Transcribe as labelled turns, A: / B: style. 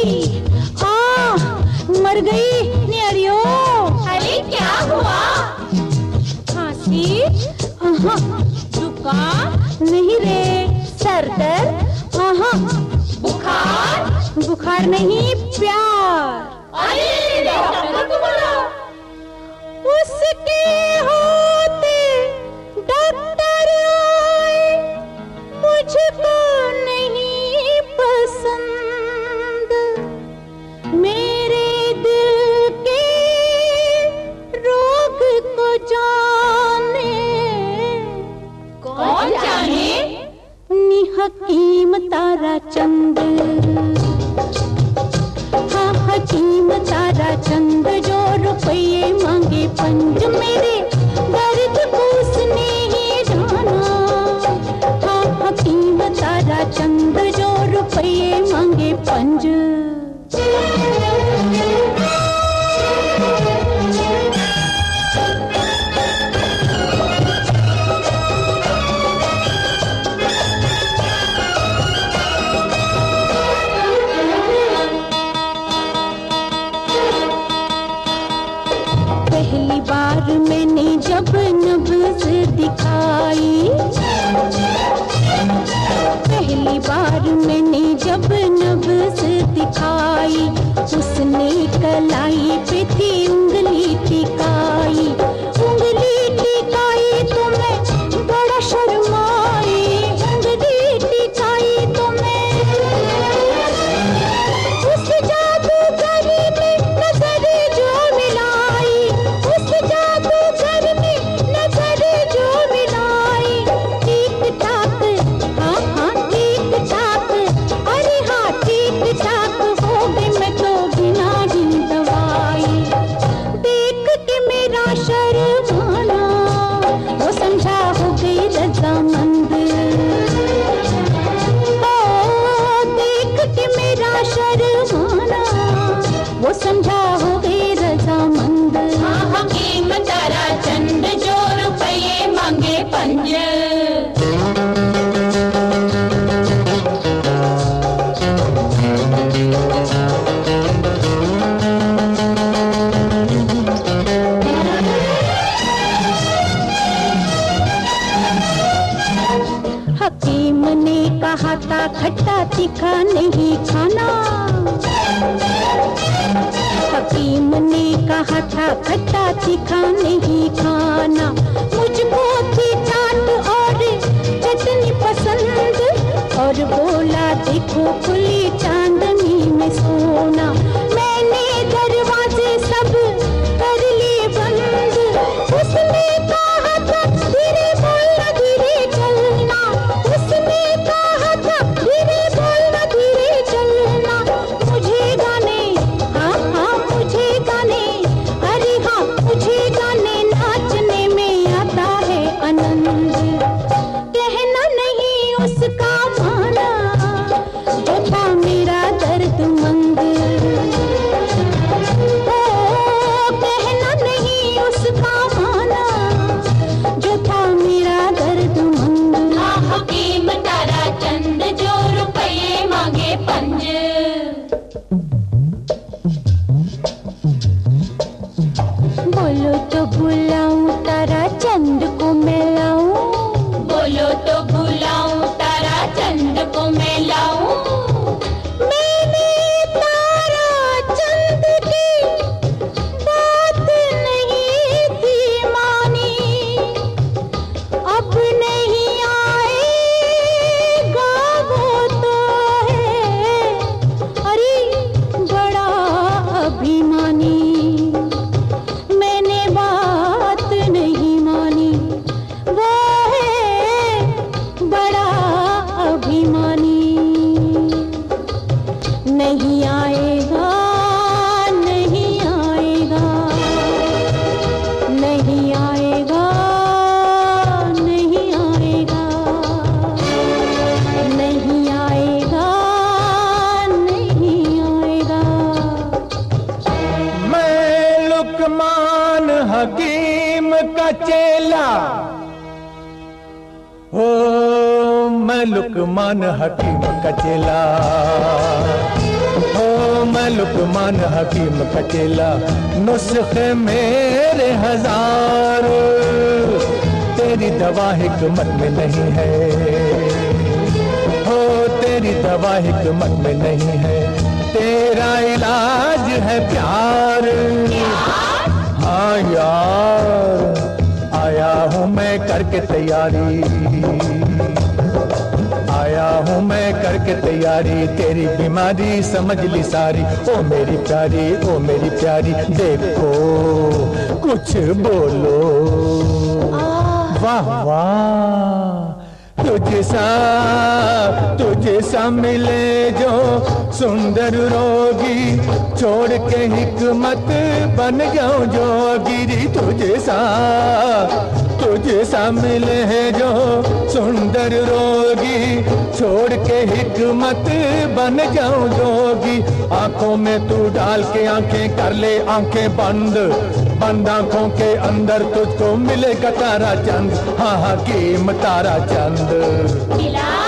A: मर गई न्यारियो।
B: अरे क्या हुआ?
A: खांसी? जुकाम? नहीं रे, सर दर्द?
B: बुखार?
A: बुखार नहीं, प्यार।
B: अरे डॉक्टर को बुलाओ।
A: उसके होते डॉक्टर आए, मुझको नहीं पसंद। मेरे दिल के रोग को जाने।
B: कौन जाने?
A: हकीम ताराचंद। हाँ, हकीम ताराचंद जो रुपये मांगे पंज, मेरे दर्द को उसने ही जाना। हाँ, हकीम ताराचंद जो रुपये मांगे पंज। पहली बार मैंने जब नब्ज़ दिखाई, पहली बार मैंने जब नब्ज़ दिखाई, उसने कलाई पे थी उंगली टिकाई। उंगली टिकाई तो मैं बड़ा शर्माई, उंगली टिकाई तो मैं उस जादूगर ने नजर जो मिलाई, उस जादूगर ने नजर जो मिलाई। ठीक ठाक, हाँ ठीक ठाक, अरे हाँ ठीक ठाक हो गई मैं तो बिना ही दवाई। देख के मेरा शर्माना, वो समझा हो गई रजामंद। देख के मेरा शर्माना, वो समझा हो गई रजामंद।
B: हाँ, हकीम ताराचंद जो रुपये मांगे पंज।
A: हकीम ने कहा था खट्टा तीखा नहीं खाना। हकीम ने कहा था खट्टा तीखा नहीं खाना। मुझको थी चाट और चटनी पसंद, और बोला देखो खुली चांदनी में सोना। मैंने दरवाजे सब कर लिए बंद। उसने कहा था धीरे बोलना धीरे चलना, उसने कहा था धीरे बोलना धीरे चलना। मुझे गाने, हाँ मुझे गाने, अरे हाँ मुझे गाने नाचने में आता है आनंद। कहना नहीं उसका माना, जो था मेरा दर्दमंद। कहना नहीं उसका माना, जो था मेरा दर्दमंद।
B: हाँ, हकीम ताराचंद जो रुपये मांगे पंज।
A: बोलो तो बुलाऊं ताराचंद को मैं लाऊं,
B: बोलो तो बुलाऊं ताराचंद को मैं लाऊं।
A: मैंने ताराचंद की बात नहीं थी मानी, अब नहीं आएगा वो तो है, अरे बड़ा अभिमानी। मैंने बात नहीं मानी, वो है बड़ा अभिमानी। नहीं आएगा, नहीं आएगा, नहीं आएगा, नहीं आएगा, नहीं आएगा, नहीं आएगा।
C: मैं लुकमान हकीम का चेला, हो मैं लुकमान हकीम का चेला, हो मैं लुकमान हकीम का चेला, नुस्खे मेरे हजार, तेरी दवा हिकमत में नहीं है, हो तेरी दवा हिकमत में नहीं है, तेरा इलाज है प्यार। हाँ यार, आया हूँ मैं करके तैयारी, आया हूँ मैं करके तैयारी, तेरी बीमारी समझ ली सारी। ओ मेरी प्यारी, ओ मेरी प्यारी, देखो कुछ बोलो। वाह वाह, तुझे सा मिले जो सुंदर रोगी, छोड़ के हिकमत बन जाऊं जोगिरी। तुझे सा मिले है जो सुंदर रोगी, छोड़ के हिकमत बन जाऊं जोगी। आंखों में तू डाल के आंखें कर ले आंखें बंद, बंद आंखों के अंदर तुझको मिलेगा तारा चंद। हाँ हकीम तारा चंद।